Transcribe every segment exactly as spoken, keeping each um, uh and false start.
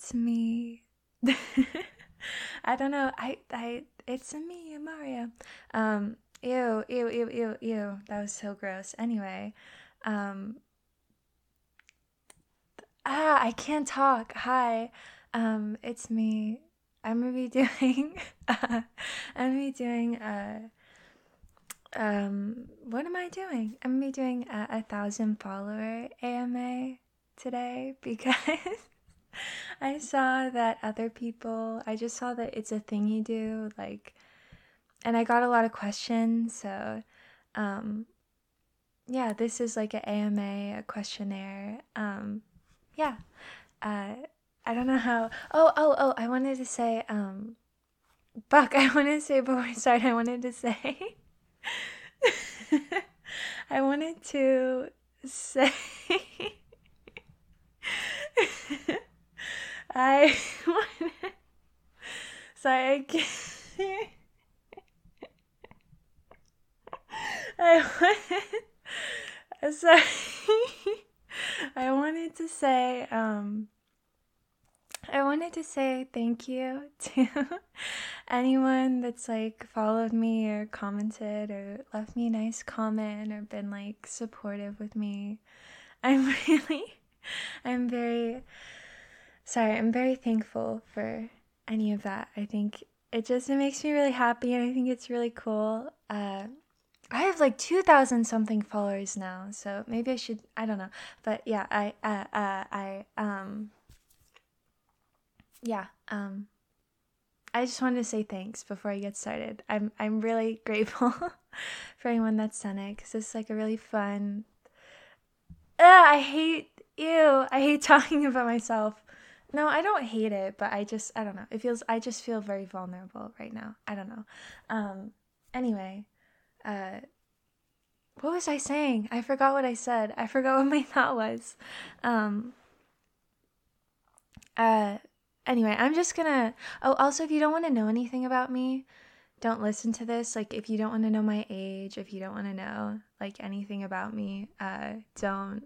it's me. I don't know. I I it's me, Mario. Um, ew, ew, ew, ew, ew. That was so gross. Anyway, um, ah, I can't talk. Hi, um, it's me. I'm gonna be doing. Uh, I'm gonna be doing. Uh, um, what am I doing? I'm gonna be doing a, a thousand follower A M A today because I saw that other people. I just saw that it's a thing you do, like, and I got a lot of questions. So, um, yeah, this is like an A M A, a questionnaire. Um, yeah. Uh, I don't know how. Oh, oh, oh! I wanted to say, um, Buck. I wanted to say before I start. I wanted to say. I wanted to say. I wanted. Sorry, I can't. I wanted. Sorry. I wanted to say. Um. I wanted to say thank you to anyone that's like followed me or commented or left me a nice comment or been like supportive with me. I'm really, I'm very, sorry, I'm very thankful for any of that. I think it just, it makes me really happy and I think it's really cool. Uh, I have like two thousand something followers now, so maybe I should, I don't know. But yeah, I, uh, uh, I, um, yeah, um, I just wanted to say thanks before I get started. I'm I'm really grateful for anyone that's done it because it's like a really fun. Ugh, I hate ew. I hate talking about myself. No, I don't hate it, but I just I don't know. It feels I just feel very vulnerable right now. I don't know. Um. Anyway, uh, what was I saying? I forgot what I said. I forgot what my thought was. Um. Uh. Anyway, I'm just gonna. Oh, also, if you don't want to know anything about me, don't listen to this. Like, if you don't want to know my age, if you don't want to know like anything about me, uh, don't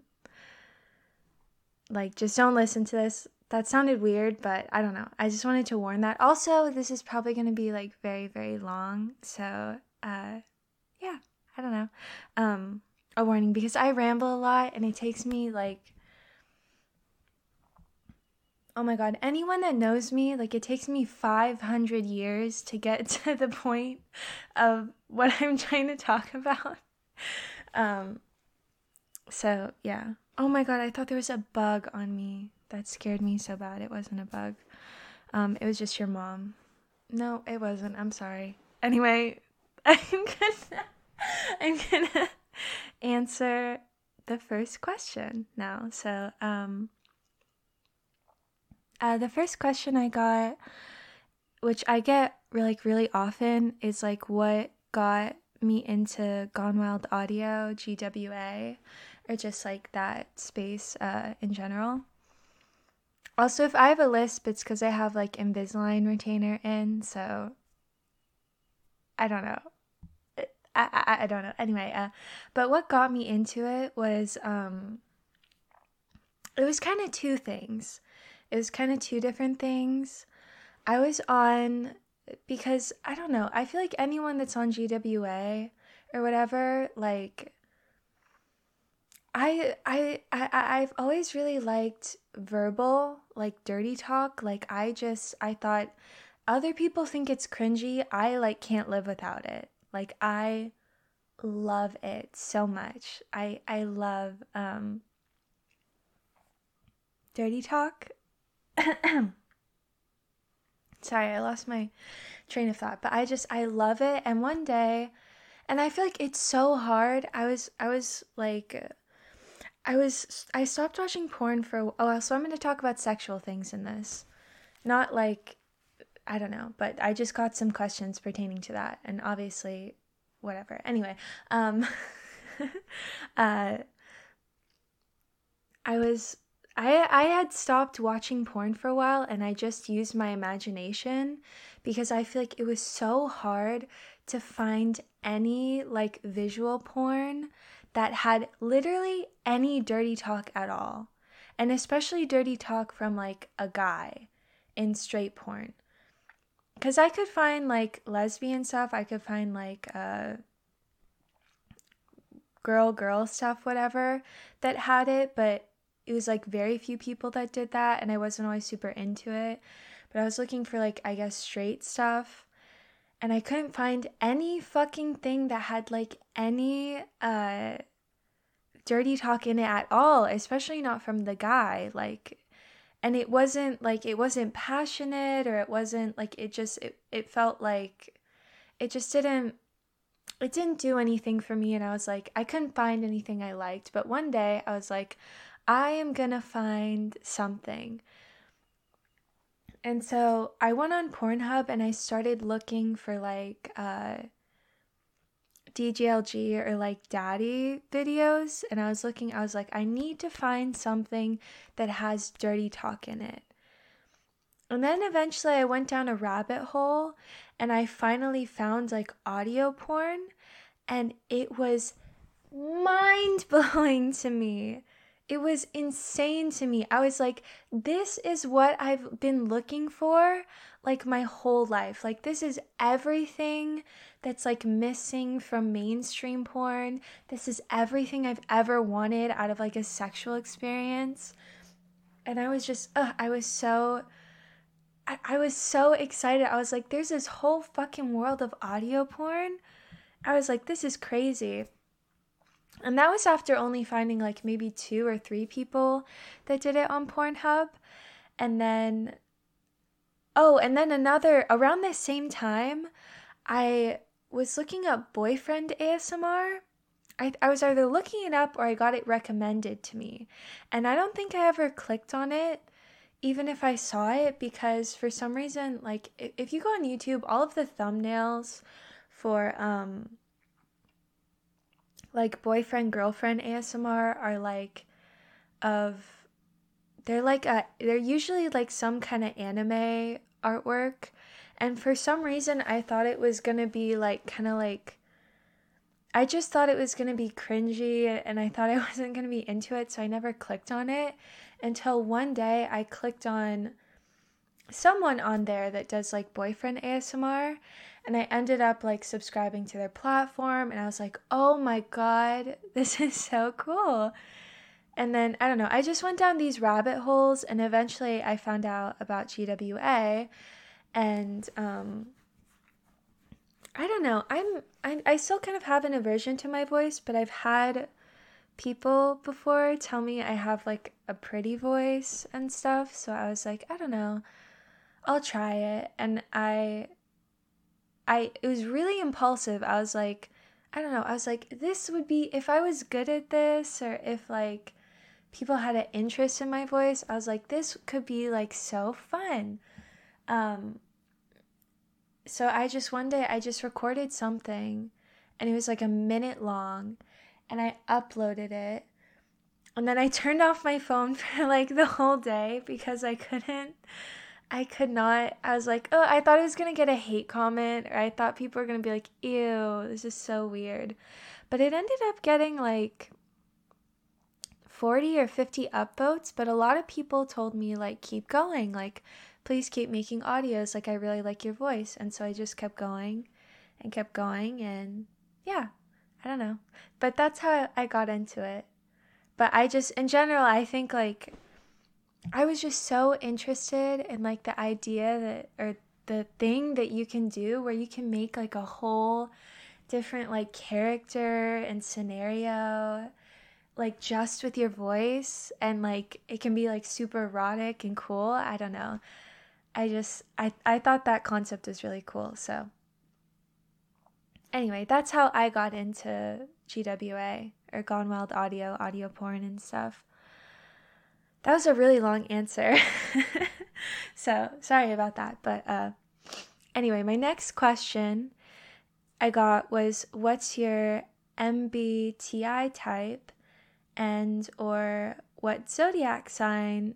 like just don't listen to this. That sounded weird, but I don't know. I just wanted to warn that. Also, this is probably gonna be like very, very long. So, uh, yeah, I don't know. Um, a warning because I ramble a lot and it takes me like oh my god, anyone that knows me, like it takes me five hundred years to get to the point of what I'm trying to talk about. Um, so yeah. Oh my god, I thought there was a bug on me. That scared me so bad. It wasn't a bug. Um, it was just your mom. No, it wasn't. I'm sorry. Anyway, I'm gonna I'm gonna answer the first question now. So, um Uh, the first question I got, which I get like really often, is like what got me into Gone Wild Audio, G W A, or just like that space uh, in general. Also, if I have a lisp, it's because I have like Invisalign retainer in, so I don't know. I, I, I don't know. Anyway, uh, but what got me into it was um, it was kind of two things. It was kind of two different things. I was on because I don't know. I feel like anyone that's on G W A or whatever, like I I I I've always really liked verbal, like dirty talk. Like I just I thought other people think it's cringy. I like can't live without it. Like I love it so much. I I love um dirty talk. Sorry, I lost my train of thought, but I just I love it. And one day, and I feel like it's so hard. I was I was like I was I stopped watching porn for oh, so I'm going to talk about sexual things in this. Not like I don't know, but I just got some questions pertaining to that and obviously whatever. Anyway, um uh I was I I had stopped watching porn for a while and I just used my imagination because I feel like it was so hard to find any like visual porn that had literally any dirty talk at all. and especially dirty talk from like a guy in straight porn. Because I could find like lesbian stuff, I could find like uh, girl girl stuff, whatever, that had it, but it was like very few people that did that, and I wasn't always super into it. But I was looking for like, I guess, straight stuff, and I couldn't find any fucking thing that had like any uh dirty talk in it at all, especially not from the guy. Like, and it wasn't like, it wasn't passionate, or it wasn't like, it just, it, it felt like it just didn't, it didn't do anything for me. And I was like, I couldn't find anything I liked. But one day I was like, I am gonna find something. And so I went on Pornhub and I started looking for like uh D G L G or like daddy videos, and I was looking, I was like, I need to find something that has dirty talk in it. And then eventually I went down a rabbit hole and I finally found like audio porn, and it was mind-blowing to me. It was insane to me. I was like, this is what I've been looking for like my whole life. Like, this is everything that's like missing from mainstream porn. This is everything I've ever wanted out of like a sexual experience. And I was just, ugh, I was so, I, I was so excited. I was like, there's this whole fucking world of audio porn. I was like, this is crazy. And that was after only finding like maybe two or three people that did it on Pornhub. And then, oh, and then another, around the same time, I was looking up boyfriend A S M R. I, I was either looking it up or I got it recommended to me. And I don't think I ever clicked on it, even if I saw it, because for some reason, like, if, if you go on YouTube, all of the thumbnails for, um... like boyfriend girlfriend A S M R are like of they're like a they're usually like some kind of anime artwork, and for some reason I thought it was gonna be like kind of like I just thought it was gonna be cringy, and I thought I wasn't gonna be into it, so I never clicked on it until one day I clicked on someone on there that does like boyfriend A S M R, and I ended up like subscribing to their platform, and I was like, oh my god, this is so cool. And then I don't know, I just went down these rabbit holes, and eventually I found out about G W A, and um I don't know, I'm I, I still kind of have an aversion to my voice, but I've had people before tell me I have like a pretty voice and stuff, so I was like, I don't know, I'll try it. And I, I, it was really impulsive. I was like, I don't know. I was like, this would be, if I was good at this, or if like people had an interest in my voice, I was like, this could be like so fun. Um, so I just, one day I just recorded something, and it was like a minute long, and I uploaded it. And then I turned off my phone for like the whole day because I couldn't, I could not, I was like, oh, I thought I was going to get a hate comment, or I thought people were going to be like, ew, this is so weird. But it ended up getting like forty or fifty upvotes, but a lot of people told me like, keep going, like, please keep making audios, like, I really like your voice. And so I just kept going and kept going, and yeah, I don't know. But that's how I got into it. But I just, in general, I think like, I was just so interested in like the idea that, or the thing that you can do where you can make like a whole different like character and scenario, like just with your voice, and like it can be like super erotic and cool. I don't know. I just, I, I thought that concept was really cool. So anyway, that's how I got into G W A, or Gone Wild Audio, audio porn and stuff. That was a really long answer. So, sorry about that. But uh, anyway, my next question I got was, what's your M B T I type, and or what zodiac sign?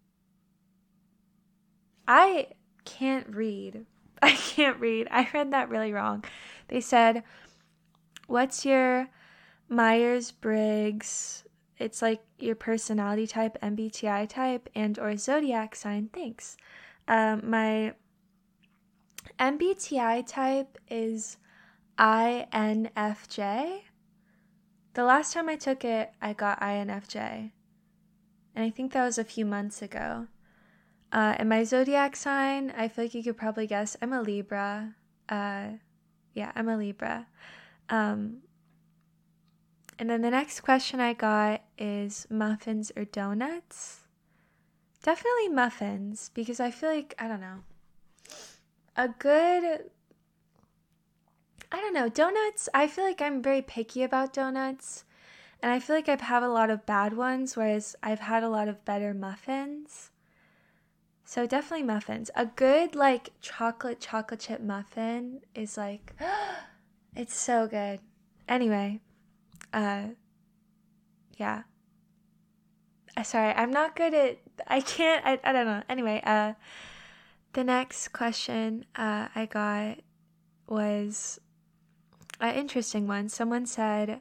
I can't read. I can't read. I read that really wrong. They said, what's your Myers-Briggs it's like your personality type, M B T I type, and or zodiac sign. Thanks. Um, my M B T I type is I N F J. The last time I took it, I got I N F J. And I think that was a few months ago. Uh, and my zodiac sign, I feel like you could probably guess, I'm a Libra. Uh, yeah, I'm a Libra. Um, and then the next question I got is muffins or donuts? Definitely muffins, because I feel like, I don't know, a good, I don't know, donuts, I feel like I'm very picky about donuts, and I feel like I've had a lot of bad ones, whereas I've had a lot of better muffins. So definitely muffins. A good, like, chocolate chocolate chip muffin is like, it's so good. Anyway, uh, yeah. Uh, sorry, I'm not good at, I can't, I, I don't know. Anyway, uh, the next question uh, I got was an interesting one. Someone said,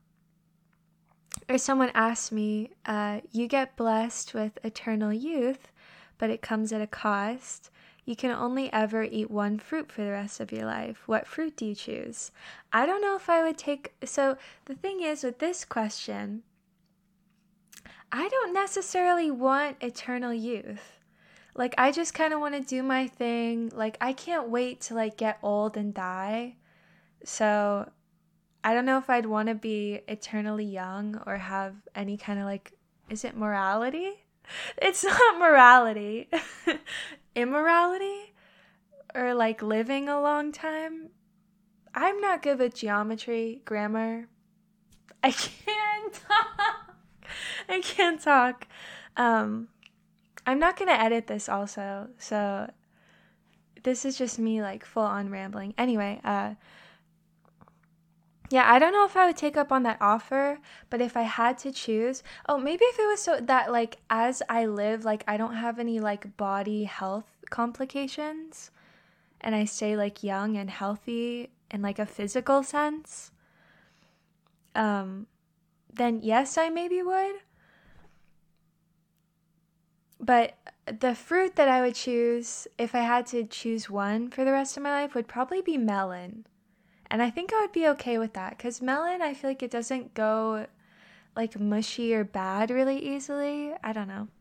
or someone asked me, uh, you get blessed with eternal youth, but it comes at a cost. You can only ever eat one fruit for the rest of your life. What fruit do you choose? I don't know if I would take... So the thing is with this question, I don't necessarily want eternal youth. Like, I just kind of want to do my thing. Like, I can't wait to, like, get old and die. So I don't know if I'd want to be eternally young or have any kind of, like... Is it morality? It's not morality. Immorality? Or like living a long time? I'm not good with geometry, grammar. I can't talk. I can't talk. Um, I'm not going to edit this also. So this is just me like full on rambling. Anyway, uh, yeah, I don't know if I would take up on that offer, but if I had to choose, oh, maybe if it was so that, like, as I live, like, I don't have any, like, body health complications, and I stay, like, young and healthy in, like, a physical sense, um, then yes, I maybe would. But the fruit that I would choose, if I had to choose one for the rest of my life, would probably be melon. And I think I would be okay with that, because melon, I feel like it doesn't go, like, mushy or bad really easily. I don't know.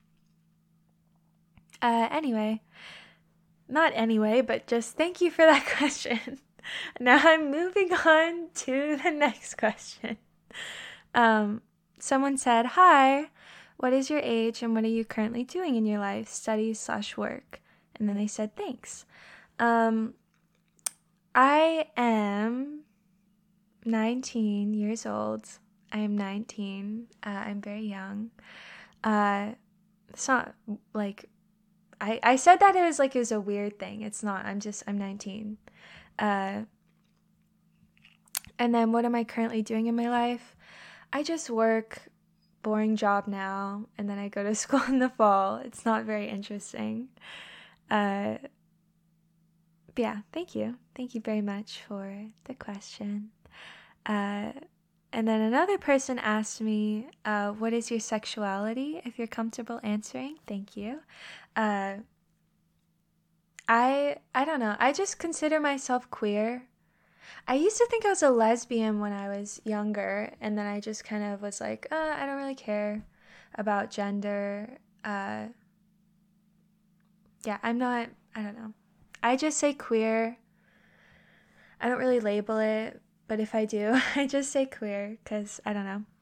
Uh, anyway. Not anyway, but just thank you for that question. Now I'm moving on to the next question. Um, someone said, hi, what is your age and what are you currently doing in your life, studies slash work? And then they said, thanks. Um... I am nineteen years old. I am nineteen. Uh, I'm very young. Uh, it's not like, I, I said that it was like it was a weird thing. It's not. I'm just, I'm nineteen. Uh, and then what am I currently doing in my life? I just work, boring job now, and then I go to school in the fall. It's not very interesting. Uh, Yeah, thank you. Thank you very much for the question. Uh, and then another person asked me, uh, what is your sexuality? If you're comfortable answering, thank you. Uh, I I don't know. I just consider myself queer. I used to think I was a lesbian when I was younger, and then I just kind of was like, uh, I don't really care about gender. Uh, yeah, I'm not, I don't know. I just say queer. I don't really label it, but if I do, I just say queer because I don't know.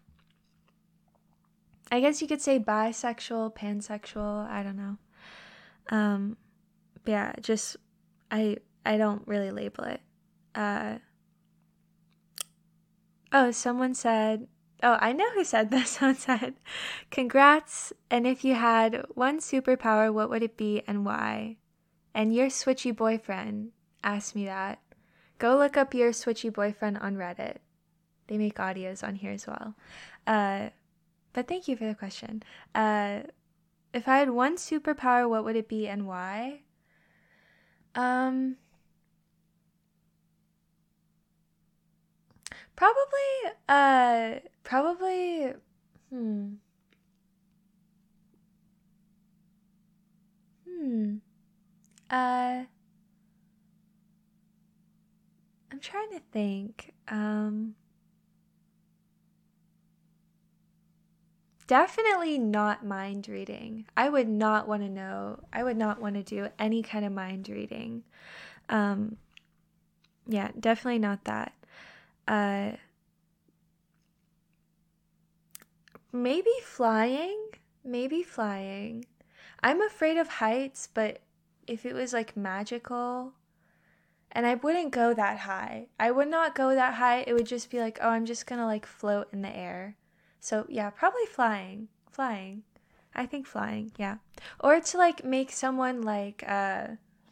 I guess you could say bisexual, pansexual, I don't know. Um, but yeah, just I I don't really label it. Uh, oh, someone said, oh, I know who said this. Someone said, congrats, and if you had one superpower, what would it be and why? And your switchy boyfriend asked me that. Go look up your switchy boyfriend on Reddit. They make audios on here as well. Uh, but thank you for the question. Uh, if I had one superpower, what would it be and why? Um, probably, uh, probably, Hmm. Hmm. Uh, I'm trying to think. Um, definitely not mind reading. I would not want to know. I would not want to do any kind of mind reading. Um, yeah, definitely not that. Uh, maybe flying. Maybe flying. I'm afraid of heights, but if it was like magical, and I wouldn't go that high. I would not go that high. It would just be like, oh, I'm just gonna like float in the air. So yeah, probably flying. Flying. I think flying, yeah. Or to like make someone like uh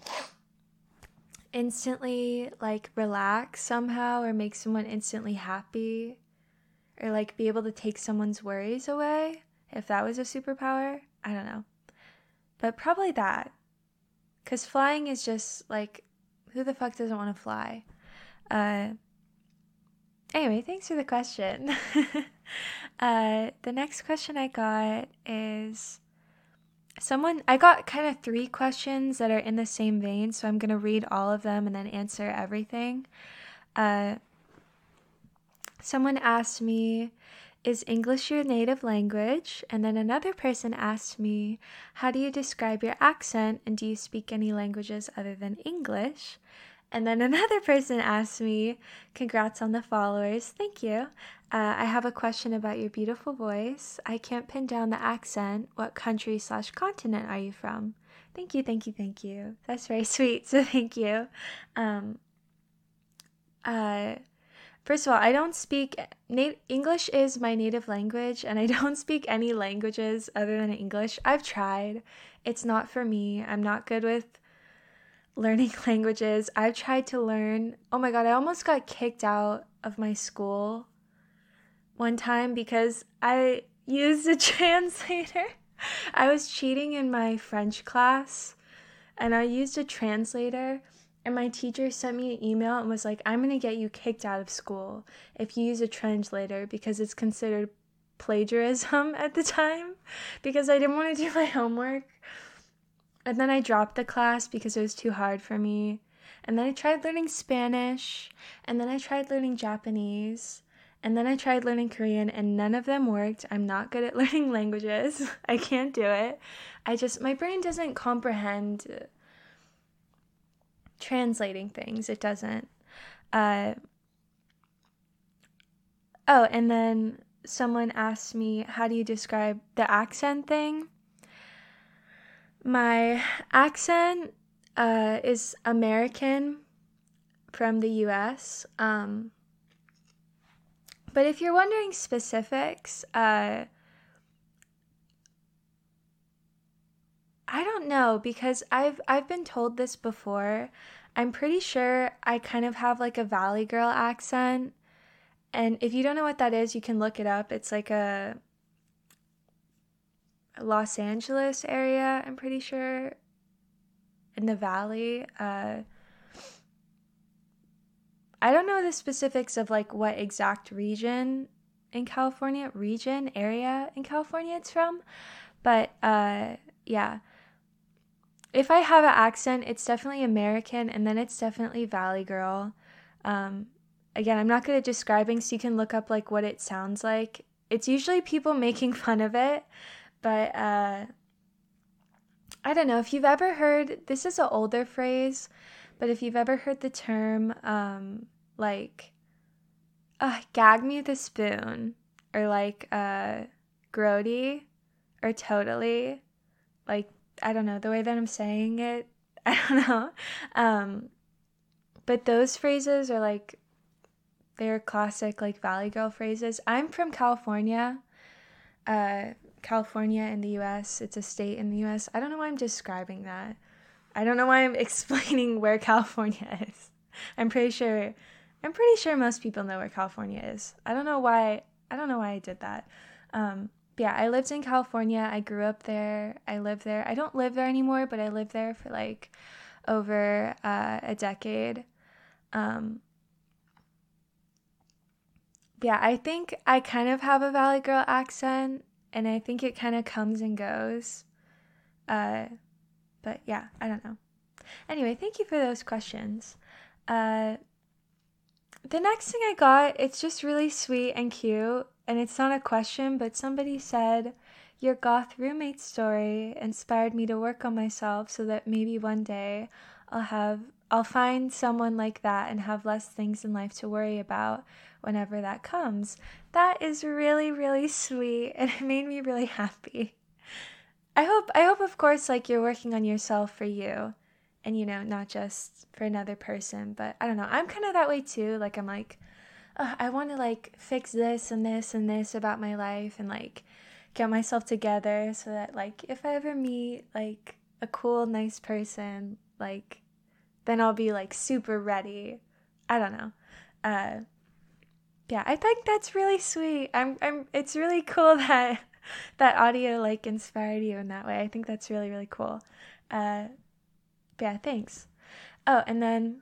instantly like relax somehow, or make someone instantly happy, or like be able to take someone's worries away if that was a superpower. I don't know. But probably that. Cuz flying is just like, who the fuck doesn't want to fly? Uh Anyway, thanks for the question. uh, the next question I got is someone, I got kind of three questions that are in the same vein, so I'm going to read all of them and then answer everything. Uh, someone asked me, is English your native language? And then another person asked me, how do you describe your accent? And do you speak any languages other than English? And then another person asked me, congrats on the followers. Thank you. Uh, I have a question about your beautiful voice. I can't pin down the accent. What country slash continent are you from? Thank you, thank you, thank you. That's very sweet. So thank you. Um, uh, first of all, I don't speak, na- English is my native language, and I don't speak any languages other than English. I've tried. It's not for me. I'm not good with learning languages. I've tried to learn. Oh my god, I almost got kicked out of my school one time because I used a translator. I was cheating in my French class and I used a translator, and my teacher sent me an email and was like, I'm going to get you kicked out of school if you use a translator, because it's considered plagiarism at the time, because I didn't want to do my homework. And then I dropped the class because it was too hard for me. And then I tried learning Spanish. And then I tried learning Japanese. And then I tried learning Korean, and none of them worked. I'm not good at learning languages. I can't do it. I just, my brain doesn't comprehend translating things. It doesn't. Uh, oh, and then someone asked me, how do you describe the accent thing? My accent uh, is American from the U S. Um, but if you're wondering specifics, uh, I don't know, because I've I've been told this before. I'm pretty sure I kind of have like a Valley Girl accent. And if you don't know what that is, you can look it up. It's like a Los Angeles area, I'm pretty sure, in the valley. Uh, I don't know the specifics of like what exact region in California, region, area in California it's from, but uh, yeah. If I have an accent, it's definitely American, and then it's definitely Valley Girl. Um, again, I'm not good at describing, so you can look up like what it sounds like. It's usually people making fun of it, but uh, I don't know if you've ever heard, this is an older phrase, but if you've ever heard the term um, like, uh, gag me with a spoon, or like uh, grody, or totally, like, I don't know, the way that I'm saying it, I don't know. Um, but those phrases are like, they're classic like Valley Girl phrases. I'm from California. Uh, California in the U S. It's a state in the U S. I don't know why I'm describing that. I don't know why I'm explaining where California is. I'm pretty sure I'm pretty sure most people know where California is. I don't know why I don't know why I did that. Um, but yeah, I lived in California. I grew up there. I live there. I don't live there anymore, but I lived there for like over uh, a decade. Um, yeah, I think I kind of have a Valley Girl accent, and I think it kind of comes and goes. Uh, but yeah, I don't know. Anyway, thank you for those questions. Uh, the next thing I got, it's just really sweet and cute, and it's not a question, but somebody said, your goth roommate story inspired me to work on myself so that maybe one day I'll have I'll find someone like that and have less things in life to worry about whenever that comes. That is really, really sweet, and it made me really happy. I hope I hope of course like you're working on yourself for you, and you know, not just for another person, but I don't know. I'm kind of that way too. Like I'm like, "Ugh, I want to like fix this and this and this about my life and like get myself together so that like if I ever meet like a cool nice person, like then I'll be like super ready." I don't know. Uh yeah, I think that's really sweet. I'm I'm it's really cool that that audio like inspired you in that way. I think that's really really cool. Uh yeah, thanks. Oh, and then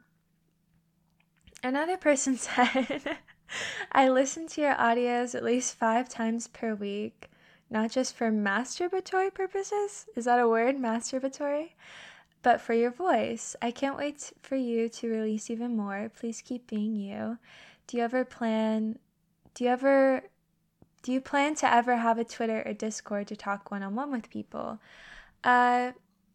another person said, I listen to your audios at least five times per week, not just for masturbatory purposes. Is that a word, masturbatory? But for your voice. I can't wait for you to release even more. Please keep being you. Do you ever plan, do you ever, do you plan to ever have a Twitter or Discord to talk one-on-one with people? Uh,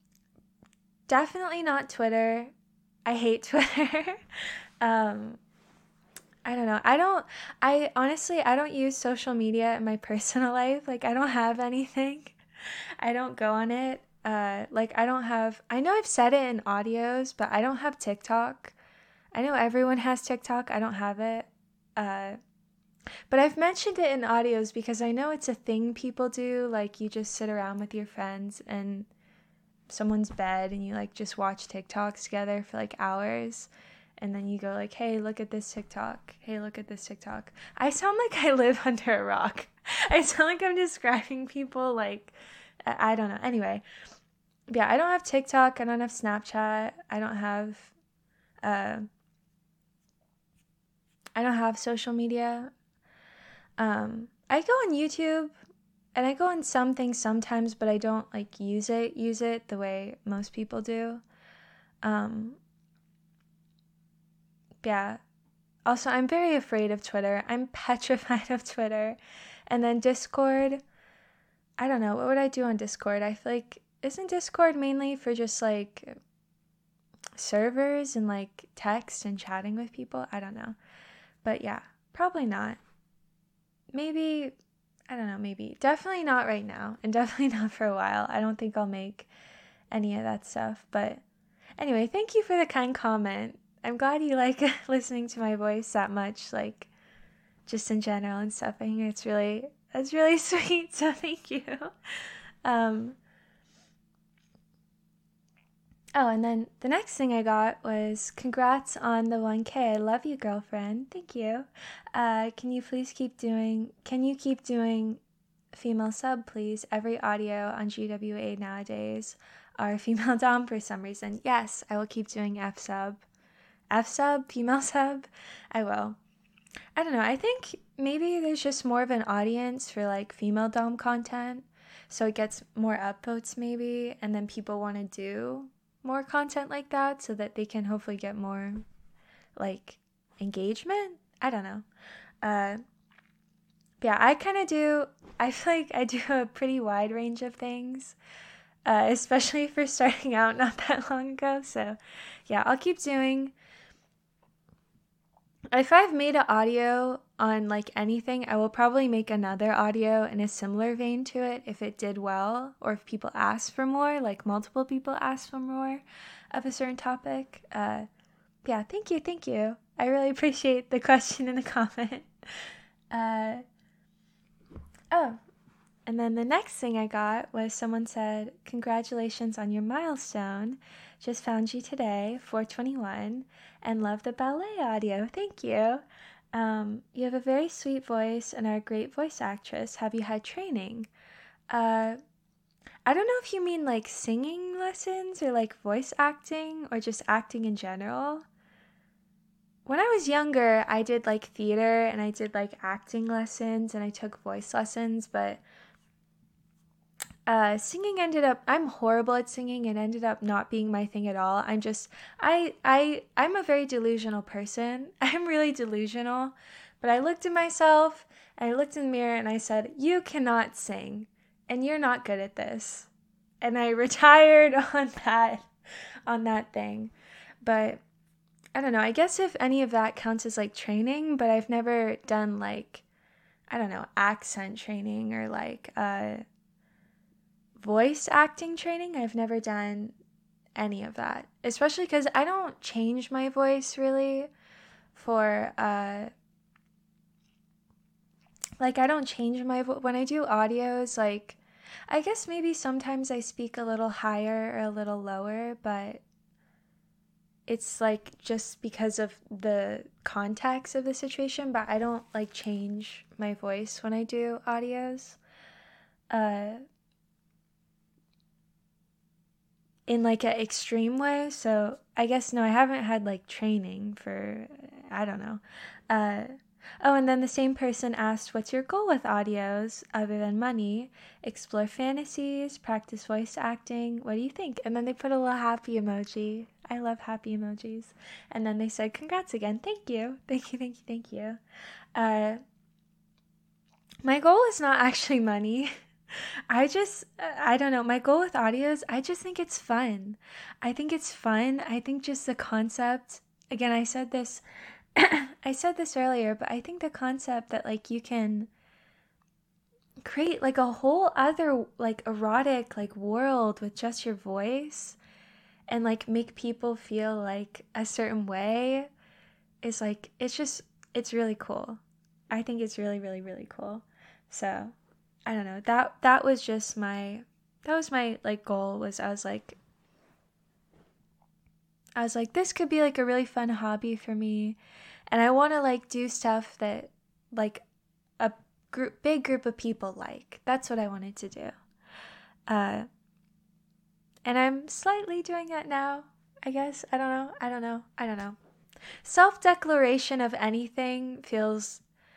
definitely not Twitter. I hate Twitter. um, I don't know. I don't, I honestly, I don't use social media in my personal life. Like, I don't have anything. I don't go on it. Uh, like, I don't have, I know I've said it in audios, but I don't have TikTok. I know everyone has TikTok. I don't have it. Uh, but I've mentioned it in audios because I know it's a thing people do. Like, you just sit around with your friends in someone's bed and you, like, just watch TikToks together for, like, hours. And then you go like, hey, look at this TikTok. Hey, look at this TikTok. I sound like I live under a rock. I sound like I'm describing people like, I don't know. Anyway, yeah, I don't have TikTok. I don't have Snapchat. I don't have, uh, I don't have social media. Um, I go on YouTube and I go on some things sometimes, but I don't like use it, use it the way most people do. Um, yeah. Also, I'm very afraid of Twitter. I'm petrified of Twitter. And then Discord, I don't know. What would I do on Discord? I feel like, isn't Discord mainly for just like servers and like text and chatting with people? I don't know. But yeah, probably not. Maybe, I don't know, maybe. Definitely not right now. And definitely not for a while. I don't think I'll make any of that stuff. But anyway, thank you for the kind comment. I'm glad you like listening to my voice that much, like just in general and stuff. I think it's really, it's really sweet. So thank you. Um, oh, and then the next thing I got was congrats on the one K. I love you, girlfriend. Thank you. Uh, can you please keep doing, can you keep doing female sub, please? Every audio on G W A nowadays are female dom for some reason. Yes, I will keep doing F sub. F sub, female sub, I will. I don't know, I think maybe there's just more of an audience for like female dom content, so it gets more upvotes maybe, and then people want to do more content like that so that they can hopefully get more like engagement. I don't know. Uh, yeah, I kind of do, I feel like I do a pretty wide range of things, uh, especially for starting out not that long ago, so yeah, I'll keep doing. If I've made an audio on like anything, I will probably make another audio in a similar vein to it if it did well, or if people ask for more, like multiple people ask for more of a certain topic. Uh, yeah, thank you, thank you. I really appreciate the question and the comment. Uh, oh, and then the next thing I got was someone said, congratulations on your milestone. Just found you today, four twenty-one, and love the ballet audio. Thank you. Um, you have a very sweet voice and are a great voice actress. Have you had training? Uh, I don't know if you mean like singing lessons or like voice acting or just acting in general. when I was younger, I did like theater and I did like acting lessons and I took voice lessons, but uh, singing ended up, I'm horrible at singing and ended up not being my thing at all. I'm just, I, I, I'm a very delusional person. I'm really delusional, but I looked at myself and I looked in the mirror and I said, you cannot sing and you're not good at this. And I retired on that, on that thing. But I don't know, I guess if any of that counts as like training, but I've never done like, I don't know, accent training or like, uh, voice acting training. I've never done any of that, especially because I don't change my voice really for uh like I don't change my vo- when I do audios. Like I guess maybe sometimes I speak a little higher or a little lower, but it's like just because of the context of the situation, but I don't like change my voice when I do audios. uh in like an extreme way. So I guess no, I haven't had like training for, I don't know. Uh, oh, and then the same person asked, "What's your goal with audios other than money? Explore fantasies, practice voice acting. What do you think?" And then they put a little happy emoji. I love happy emojis. And then they said, "Congrats again. Thank you, thank you, thank you, thank you." Uh, my goal is not actually money. I just, I don't know. My goal with audios, I just think it's fun. I think it's fun. I think just the concept, again, I said this, I said this earlier, but I think the concept that like you can create like a whole other like erotic like world with just your voice and like make people feel like a certain way is like, it's just, it's really cool. I think it's really, really, really cool. So I don't know. That that was just my that was my like goal was I was like I was like this could be like a really fun hobby for me, and I want to like do stuff that like a group big group of people like. That's what I wanted to do. Uh and I'm slightly doing that now, I guess. I don't know. I don't know. I don't know. Self-declaration of anything feels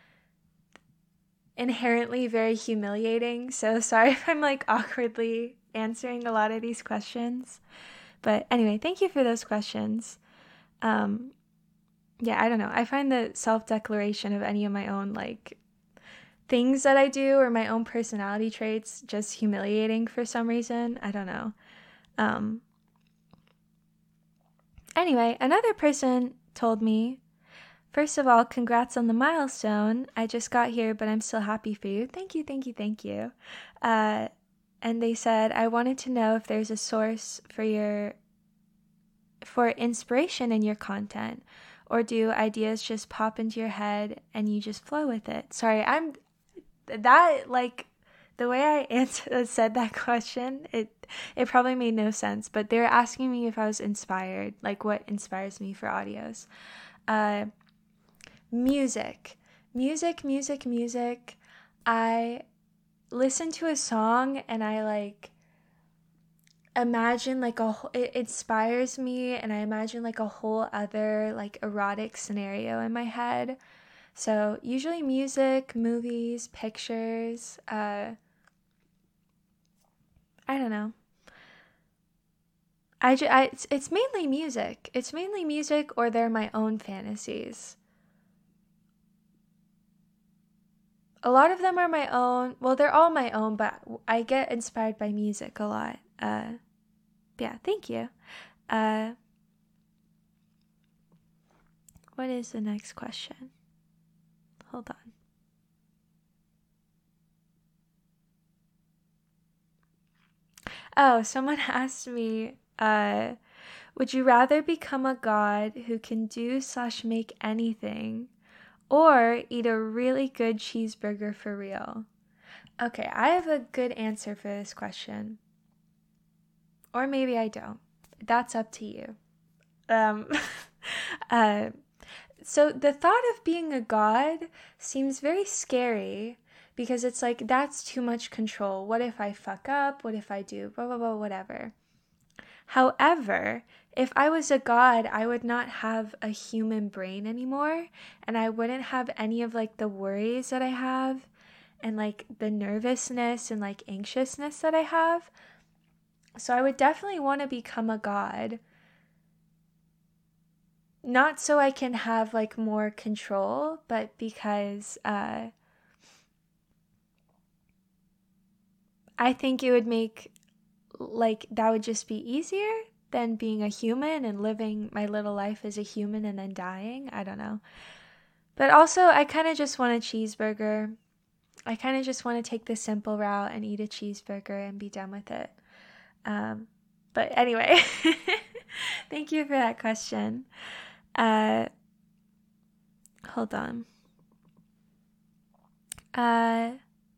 inherently very humiliating. So sorry if I'm like awkwardly answering a lot of these questions. But anyway, thank you for those questions. Um, yeah, I don't know. I find the self-declaration of any of my own like things that I do or my own personality traits just humiliating for some reason. I don't know. Um, anyway, another person told me, "First of all, congrats on the milestone. I just got here, but I'm still happy for you." Thank you, thank you, thank you. Uh, and they said, "I wanted to know if there's a source for your, for inspiration in your content, or do ideas just pop into your head and you just flow with it?" Sorry, I'm, that, like, the way I answered, said that question, it it probably made no sense, but they were asking me if I was inspired, like what inspires me for audios. Uh, Music, music, music, music. I listen to a song and I like imagine like a, it inspires me and I imagine like a whole other like erotic scenario in my head. So usually music, movies, pictures, uh, I don't know. I, ju- I it's, it's mainly music. It's mainly music or they're my own fantasies. A lot of them are my own. Well, they're all my own, but I get inspired by music a lot. Uh, yeah, thank you. Uh, what is the next question? Hold on. Oh, someone asked me, uh, would you rather become a god who can do slash make anything or eat a really good cheeseburger for real? Okay, I have a good answer for this question. Or maybe I don't. That's up to you. Um, uh, so the thought of being a god seems very scary because it's like, that's too much control. What if I fuck up? What if I do blah, blah, blah, whatever. However, if I was a god, I would not have a human brain anymore, and I wouldn't have any of like the worries that I have and like the nervousness and like anxiousness that I have. So I would definitely want to become a god. Not so I can have like more control, but because uh, I think it would make like that would just be easier than being a human and living my little life as a human and then dying. I don't know. But also, I kind of just want a cheeseburger. I kind of just want to take the simple route and eat a cheeseburger and be done with it. Um, but anyway, thank you for that question. Uh, hold on. Uh,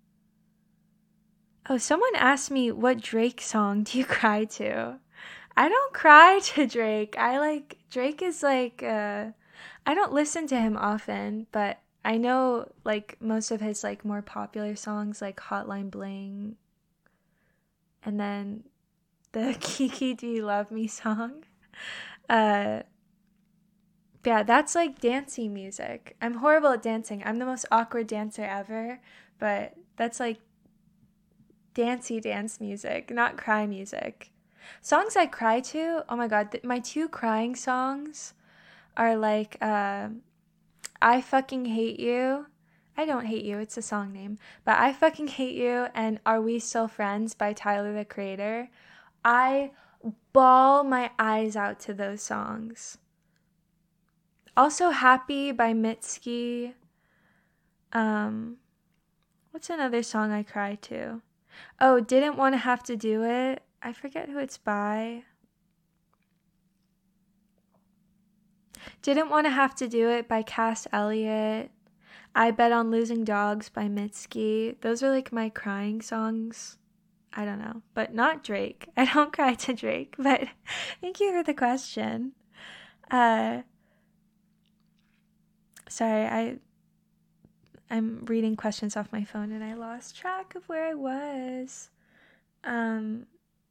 oh, someone asked me, what Drake song do you cry to? I don't cry to Drake. I like, Drake is like, uh, I don't listen to him often, but I know like most of his like more popular songs like Hotline Bling and then the Kiki Do You Love Me song. Uh, yeah, that's like dancing music. I'm horrible at dancing. I'm the most awkward dancer ever, but that's like dancey dance music, not cry music. Songs I cry to, oh my god, th- my two crying songs are like uh, I Fucking Hate You. I Don't Hate You, it's a song name. But I Fucking Hate You and Are We Still Friends by Tyler, the Creator. I bawl my eyes out to those songs. Also Happy by Mitski. Um, what's another song I cry to? Oh, Didn't Want to Have to Do It. I forget who it's by. Didn't Want to Have to Do It by Cass Elliot. I Bet on Losing Dogs by Mitski. Those are like my crying songs. I don't know, but not Drake. I don't cry to Drake, but thank you for the question. Uh, sorry, I I'm reading questions off my phone and I lost track of where I was. Um.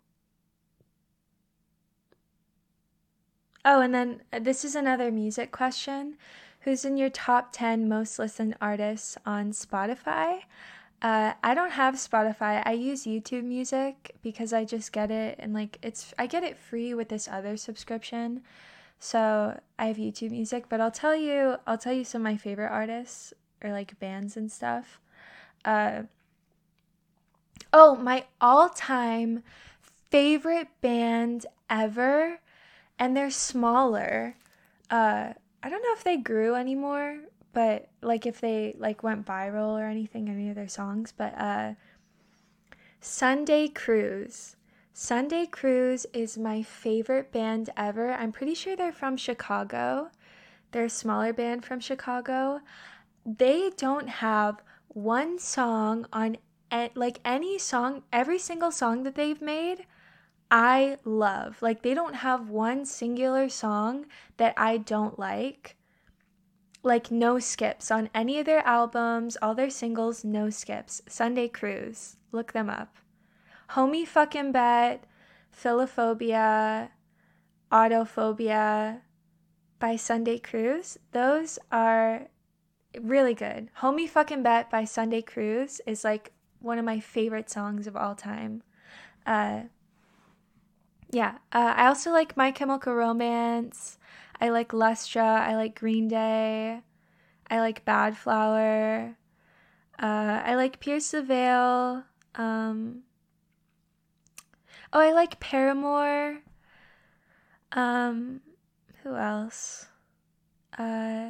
Oh, and then uh, this is another music question. Who's in your top ten most listened artists on Spotify? Uh, I don't have Spotify. I use YouTube Music because I just get it and like it's I get it free with this other subscription. So I have YouTube Music, but I'll tell you I'll tell you some of my favorite artists or like bands and stuff. Uh, oh, my all-time favorite band ever, and they're smaller. Uh, I don't know if they grew anymore, but like if they like went viral or anything, any of their songs, but uh Sunday Cruise. Sunday Cruise is my favorite band ever. I'm pretty sure they're from Chicago. They're a smaller band from Chicago. They don't have one song on like any song, every single song that they've made I love. Like they don't have one singular song that I don't like. Like no skips on any of their albums, all their singles, no skips. Sunday Cruise, look them up. Homie Fucking Bet, Philophobia, Autophobia by Sunday Cruise. Those are really good. Homie Fucking Bet by Sunday Cruise is like one of my favorite songs of all time. Uh, yeah, uh, I also like My Chemical Romance. I like Lustra. I like Green Day. I like Bad Flower. Uh, I like Pierce the Veil. Um, oh, I like Paramore. Um, who else? Uh,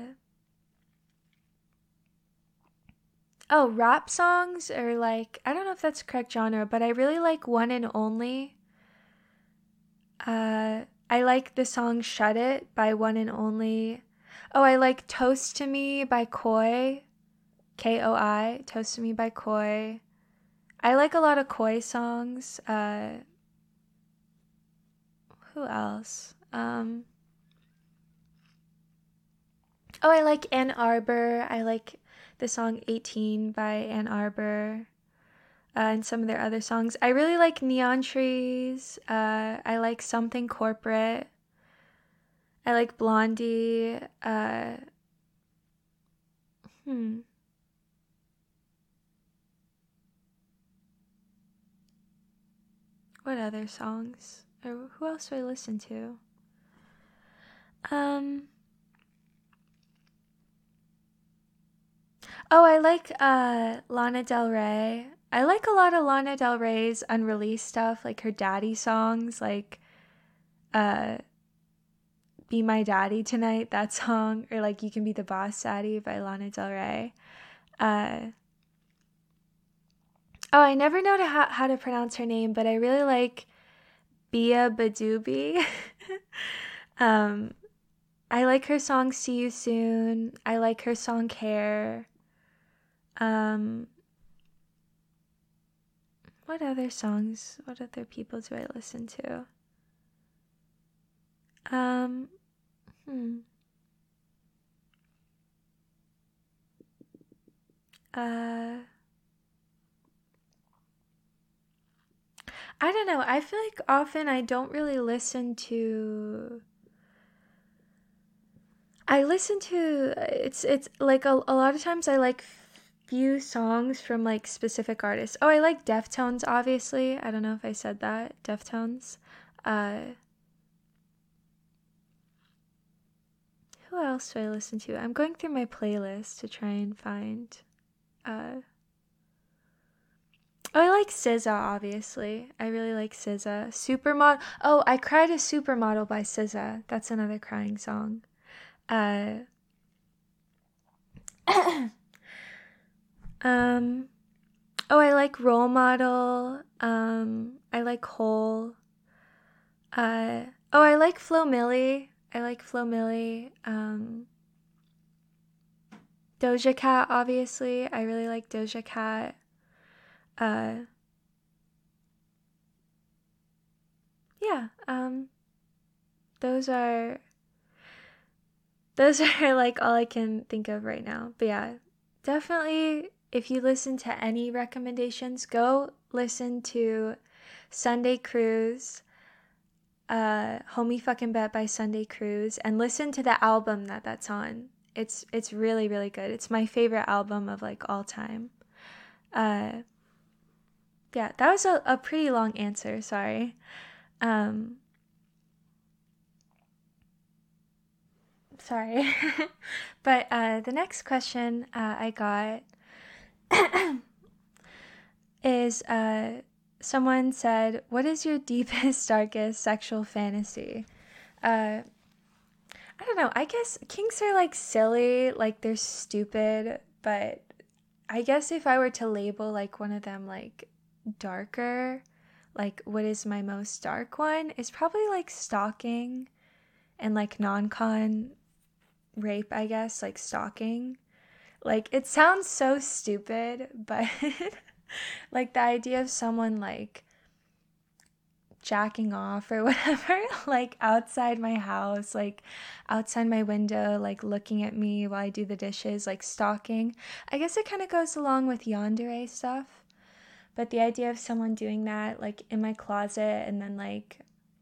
oh, rap songs or like, I don't know if that's the correct genre, but I really like One and Only. Uh, I like the song Shut It by One and Only. Oh, I like Toast to Me by Koi. K O I. Toast to Me by Koi. I like a lot of Koi songs. Uh, who else? Um, oh, I like Ann Arbor. I like the song eighteen by Ann Arbor. uh, and some of their other songs. I really like Neon Trees. Uh, I like Something Corporate. I like Blondie. Uh, hmm. What other songs? Or who else do I listen to? Um. Oh, I like uh Lana Del Rey. I like a lot of Lana Del Rey's unreleased stuff, like her daddy songs, like uh Be My Daddy Tonight, that song, or like You Can Be the Boss Daddy by Lana Del Rey. Uh Oh, I never know to how, how to pronounce her name, but I really like Bia Badubi. um I like her song See You Soon. I like her song Care. Um what other songs? What other people do I listen to? Um hmm. Uh I don't know. I feel like often I don't really listen to I listen to it's it's like a, a lot of times I like few songs from like specific artists. Oh, I like Deftones obviously. I don't know if I said that. Deftones. Uh who else do I listen to? I'm going through my playlist to try and find uh Oh, I like S Z A, obviously. I really like S Z A. Supermodel. Oh, I Cried a Supermodel by S Z A. That's another crying song. Uh, um, oh, I like Role Model. Um, I like Hole. Uh, oh, I like Flo Milli. I like Flo Milli. Um, Doja Cat, obviously. I really like Doja Cat. Uh, yeah. Um, those are those are like all I can think of right now. But yeah, definitely if you listen to any recommendations, go listen to Sunday Cruise, uh, Homie Fucking Bet by Sunday Cruise, and listen to the album that that's on. It's it's really really good. It's my favorite album of like all time. Uh, yeah, that was a, a pretty long answer. Sorry. Um, sorry. But uh, the next question uh, I got is uh, someone said, "What is your deepest, darkest sexual fantasy?" Uh, I don't know. I guess kinks are like silly, like they're stupid, but I guess if I were to label like one of them like darker, like what is my most dark one, is probably like stalking and like non-con rape, I guess, like stalking. Like it sounds so stupid, but like the idea of someone like jacking off or whatever, like outside my house, like outside my window, like looking at me while I do the dishes, like stalking. I guess it kind of goes along with yandere stuff, but the idea of someone doing that, like in my closet, and then like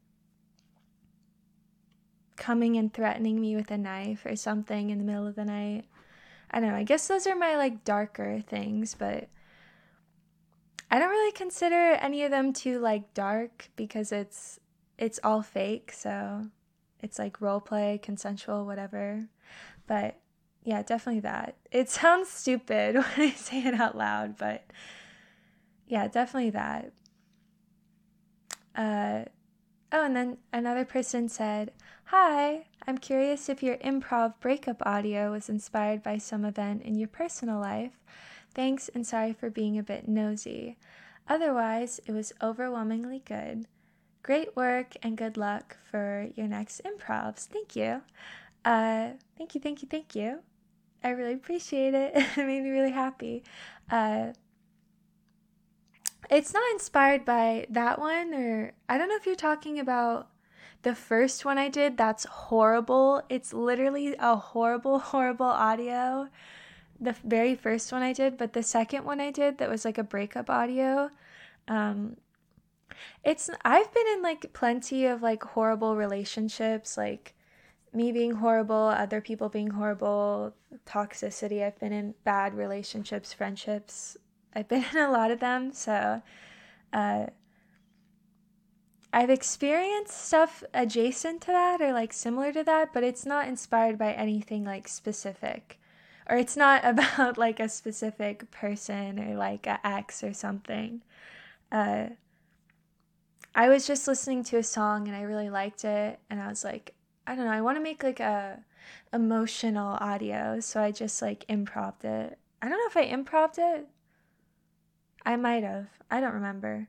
coming and threatening me with a knife or something in the middle of the night. I don't know. I guess those are my like darker things, but I don't really consider any of them too like dark because it's it's all fake, so it's like role play, consensual, whatever. But yeah, definitely that. It sounds stupid when I say it out loud, but yeah, definitely that. Uh oh, and then another person said, "Hi, I'm curious if your improv breakup audio was inspired by some event in your personal life. Thanks and sorry for being a bit nosy. Otherwise, it was overwhelmingly good. Great work and good luck for your next improvs." Thank you. Uh, thank you, thank you, thank you. I really appreciate it. It made me really happy. Uh, it's not inspired by that one, or I don't know if you're talking about the first one I did. That's horrible. It's literally a horrible, horrible audio. the very first one I did, but the second one I did that was like a breakup audio. Um, it's I've been in like plenty of like horrible relationships, like me being horrible, other people being horrible, toxicity. I've been in bad relationships, friendships. I've been in a lot of them, so uh, I've experienced stuff adjacent to that or like similar to that, but it's not inspired by anything like specific. Or it's not about like a specific person or like a ex or something. Uh, I was just listening to a song and I really liked it, and I was like, I don't know, I want to make like a emotional audio, so I just like improv'd it. I don't know if I improv'd it. I might have. I don't remember.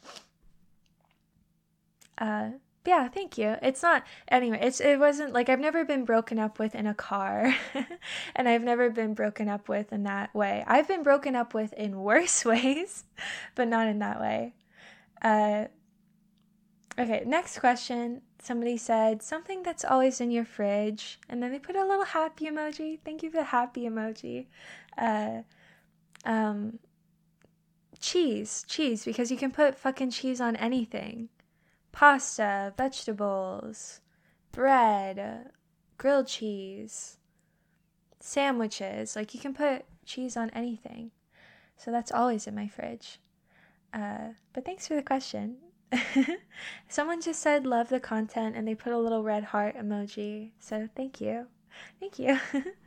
Uh, yeah, thank you. It's not anyway. It's it wasn't like I've never been broken up with in a car, and I've never been broken up with in that way. I've been broken up with in worse ways, but not in that way. Uh, okay, next question. Somebody said something that's always in your fridge, and then they put a little happy emoji. Thank you for the happy emoji. Uh, um, cheese, cheese, because you can put fucking cheese on anything. Pasta, vegetables, bread, grilled cheese, sandwiches. Like you can put cheese on anything. So that's always in my fridge. Uh, but thanks for the question. Someone just said love the content and they put a little red heart emoji. So thank you. Thank you.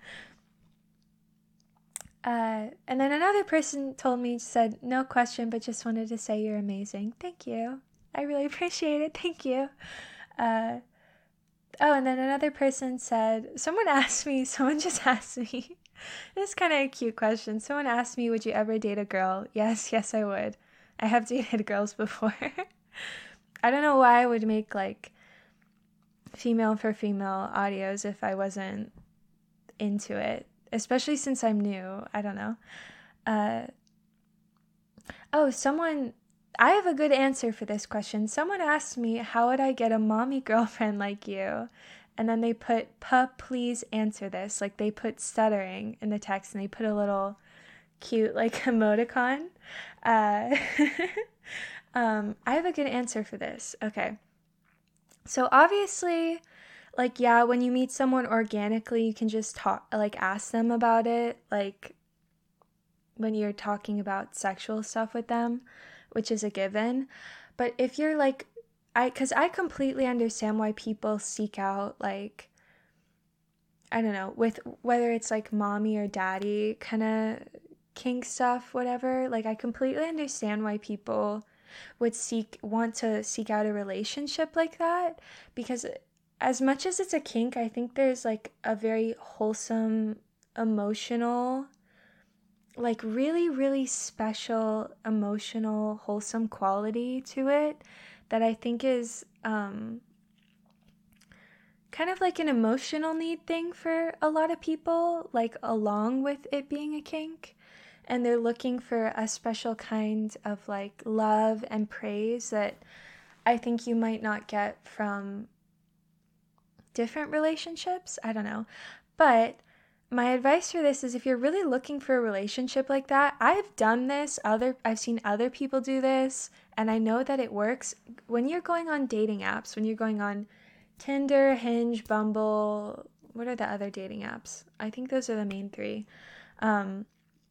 uh, and then another person told me, said no question, but just wanted to say you're amazing. Thank you. I really appreciate it. Thank you. Uh, oh, and then another person said, someone asked me, someone just asked me, this is kind of a cute question. Someone asked me, would you ever date a girl? Yes, yes, I would. I have dated girls before. I don't know why I would make like female for female audios if I wasn't into it, especially since I'm new. I don't know. Uh, oh, someone... I have a good answer for this question. Someone asked me, how would I get a mommy girlfriend like you? And then they put, puh, please answer this. Like they put stuttering in the text and they put a little cute like emoticon. Uh, um, I have a good answer for this. Okay. So obviously, like, yeah, when you meet someone organically, you can just talk, like ask them about it. Like when you're talking about sexual stuff with them, which is a given. But if you're like, I, cause I completely understand why people seek out like, I don't know, with whether it's like mommy or daddy kind of kink stuff, whatever. Like I completely understand why people would seek, want to seek out a relationship like that. Because as much as it's a kink, I think there's like a very wholesome, emotional, like really, really special, emotional, wholesome quality to it that I think is um, kind of like an emotional need thing for a lot of people, like along with it being a kink. And they're looking for a special kind of like love and praise that I think you might not get from different relationships. I don't know. But my advice for this is if you're really looking for a relationship like that, I've done this, other I've seen other people do this, and I know that it works. When you're going on dating apps, when you're going on Tinder, Hinge, Bumble, what are the other dating apps? I think those are the main three. Um,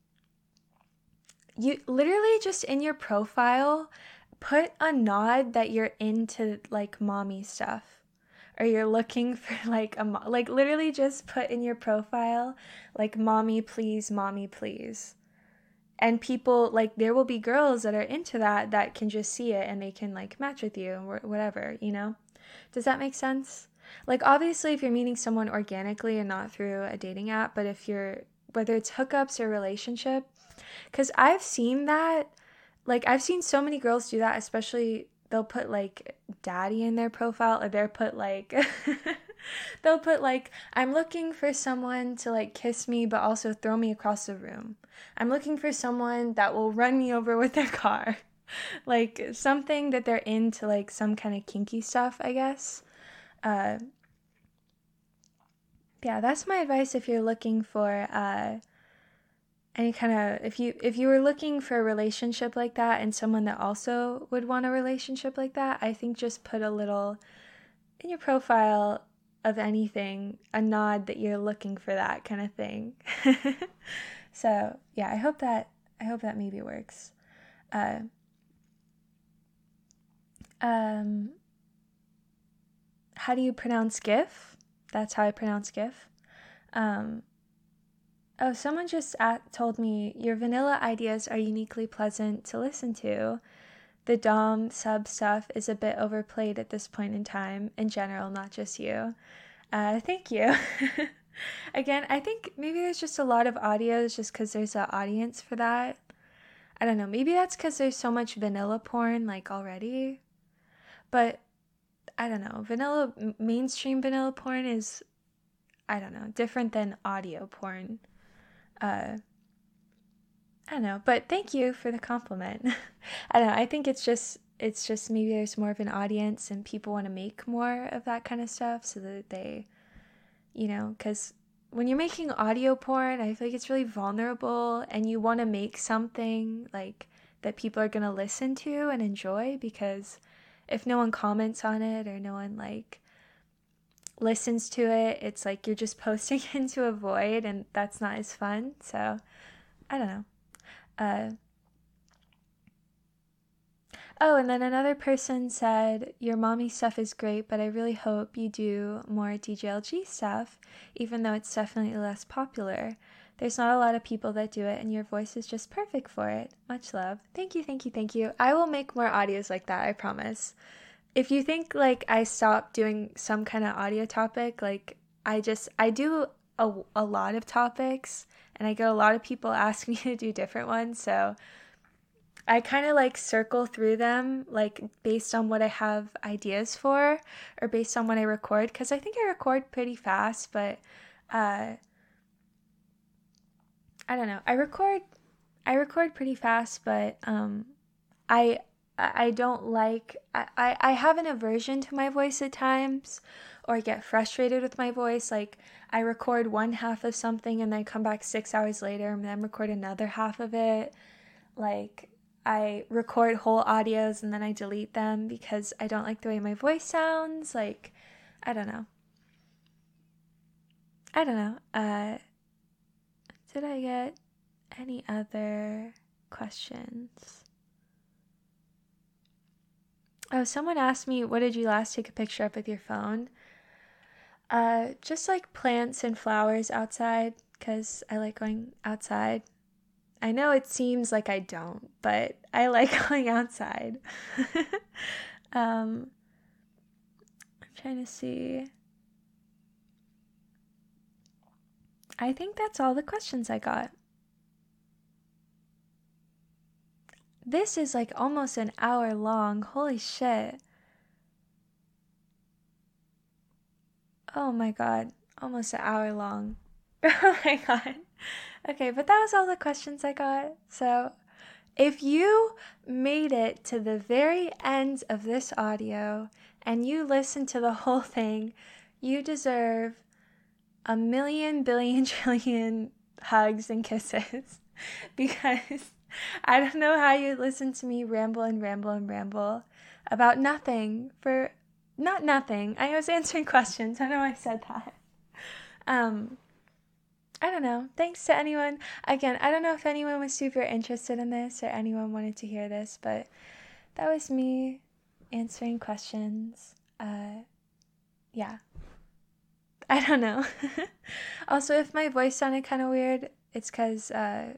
you literally just in your profile, put a nod that you're into like mommy stuff. Or you're looking for like a, mo- like literally just put in your profile, like mommy please, mommy please. And people, like there will be girls that are into that, that can just see it and they can like match with you and whatever, you know? Does that make sense? Like obviously if you're meeting someone organically and not through a dating app, but if you're, whether it's hookups or relationship, because I've seen that, like I've seen so many girls do that, especially they'll put like daddy in their profile, or they'll put like they'll put like I'm looking for someone to like kiss me but also throw me across the room. I'm looking for someone that will run me over with their car. Like something that they're into, like some kind of kinky stuff, I guess. Uh yeah, that's my advice if you're looking for uh any kind of, if you if you were looking for a relationship like that and someone that also would want a relationship like that, I think just put a little in your profile of anything, a nod that you're looking for that kind of thing. So yeah, I hope that I hope that maybe works. Uh, um, how do you pronounce GIF? That's how I pronounce GIF. Um, oh, someone just at, told me your vanilla ideas are uniquely pleasant to listen to. The dom sub stuff is a bit overplayed at this point in time, in general, not just you. Uh, thank you. Again, I think maybe there's just a lot of audios just because there's an audience for that. I don't know. Maybe that's because there's so much vanilla porn, like, already. But, I don't know. Vanilla, mainstream vanilla porn is, I don't know, different than audio porn. Uh, I don't know. But thank you for the compliment. I don't know. I think it's just, it's just maybe there's more of an audience and people want to make more of that kind of stuff so that they, you know, because when you're making audio porn, I feel like it's really vulnerable and you want to make something like that people are going to listen to and enjoy, because if no one comments on it or no one like listens to it, it's like you're just posting into a void and that's not as fun. So I don't know. Uh, Oh, and then another person said, your mommy stuff is great, but I really hope you do more D J L G stuff, even though it's definitely less popular. There's not a lot of people that do it, and your voice is just perfect for it. Much love. Thank you, thank you, thank you. I will make more audios like that, I promise. If you think, like, I stopped doing some kind of audio topic, like, I just, I do a, a lot of topics, and I get a lot of people asking me to do different ones, so I kind of like circle through them, like based on what I have ideas for or based on when I record, because I think I record pretty fast, but uh, I don't know. I record, I record pretty fast, but um, I I don't like, I, I have an aversion to my voice at times, or I get frustrated with my voice. Like I record one half of something and then come back six hours later and then record another half of it. Like I record whole audios and then I delete them because I don't like the way my voice sounds. Like, I don't know. I don't know. Uh, did I get any other questions? Oh, someone asked me, what did you last take a picture of with your phone? Uh, just like plants and flowers outside, because I like going outside. I know it seems like I don't, but I like going outside. um, I'm trying to see. I think that's all the questions I got. This is like almost an hour long. Holy shit. Oh my god. Almost an hour long. Oh my god. Okay, but that was all the questions I got. So if you made it to the very end of this audio and you listened to the whole thing, you deserve a million, billion, trillion hugs and kisses. Because I don't know how you listen to me ramble and ramble and ramble about nothing for not nothing. I was answering questions. I know I said that. Um, I don't know. Thanks to anyone. Again, I don't know if anyone was super interested in this or anyone wanted to hear this, but that was me answering questions. Uh, yeah. I don't know. Also, if my voice sounded kind of weird, it's because uh,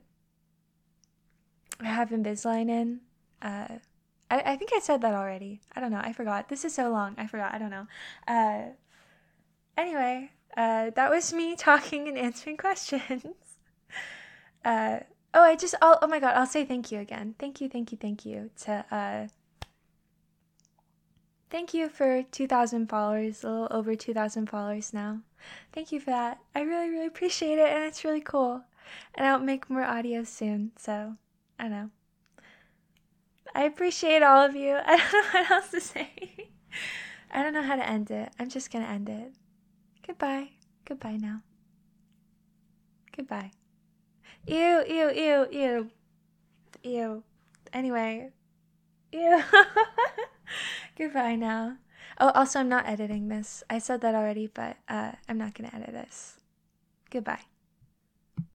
I have Invisalign in. Uh, I, I think I said that already. I don't know. I forgot. This is so long. I forgot. I don't know. Uh, anyway, uh, that was me talking and answering questions. uh, oh, I just, I'll, oh my God, I'll say thank you again. Thank you, thank you, thank you to, uh, thank you for two thousand followers, a little over two thousand followers now. Thank you for that. I really, really appreciate it, and it's really cool. And I'll make more audios soon, so, I don't know. I appreciate all of you. I don't know what else to say. I don't know how to end it. I'm just gonna end it. Goodbye. Goodbye now. Goodbye. Ew, ew, ew, ew, ew. Anyway, ew. Goodbye now. Oh, also, I'm not editing this. I said that already, but uh, I'm not gonna edit this. Goodbye.